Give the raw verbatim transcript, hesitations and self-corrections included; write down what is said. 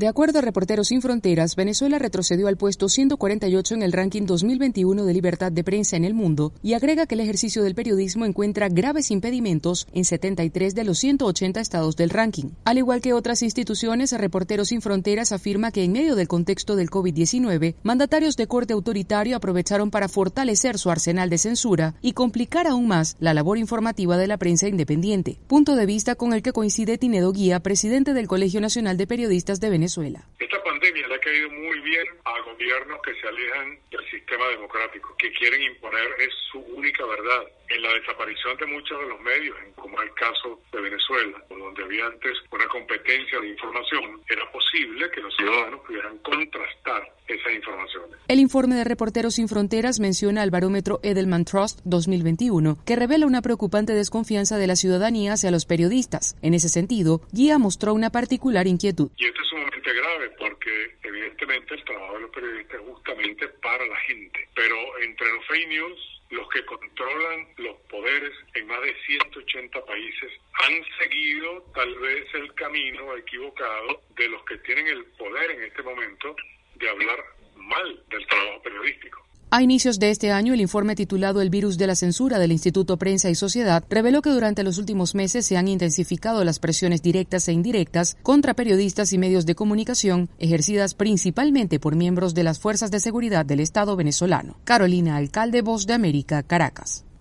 De acuerdo a Reporteros Sin Fronteras, Venezuela retrocedió al puesto ciento cuarenta y ocho en el ranking dos mil veintiuno de libertad de prensa en el mundo y agrega que el ejercicio del periodismo encuentra graves impedimentos en setenta y tres de los ciento ochenta estados del ranking. Al igual que otras instituciones, Reporteros Sin Fronteras afirma que en medio del contexto del COVID diecinueve, mandatarios de corte autoritario aprovecharon para fortalecer su arsenal de censura y complicar aún más la labor informativa de la prensa independiente. Punto de vista con el que coincide Tinedo Guía, presidente del Colegio Nacional de Periodistas de Venezuela. Venezuela. Esta pandemia le ha caído muy bien a gobiernos que se alejan del sistema democrático, que quieren imponer es su única verdad. En la desaparición de muchos de los medios, como es el caso de Venezuela, donde había antes una competencia de información, era posible que los ciudadanos pudieran contrastar esas informaciones. El informe de Reporteros Sin Fronteras menciona al barómetro Edelman Trust dos mil veintiuno, que revela una preocupante desconfianza de la ciudadanía hacia los periodistas. En ese sentido, Guía mostró una particular inquietud. Y esto es sumamente grave porque evidentemente el trabajo de los periodistas es justamente para la gente, pero entre los fake news, los que controlan los poderes en más de ciento ochenta países han seguido tal vez el camino equivocado de los que tienen el poder en este momento de hablar mal del trabajo periodístico. A inicios de este año, el informe titulado El virus de la censura del Instituto Prensa y Sociedad reveló que durante los últimos meses se han intensificado las presiones directas e indirectas contra periodistas y medios de comunicación, ejercidas principalmente por miembros de las fuerzas de seguridad del Estado venezolano. Carolina Alcalde, Voz de América, Caracas.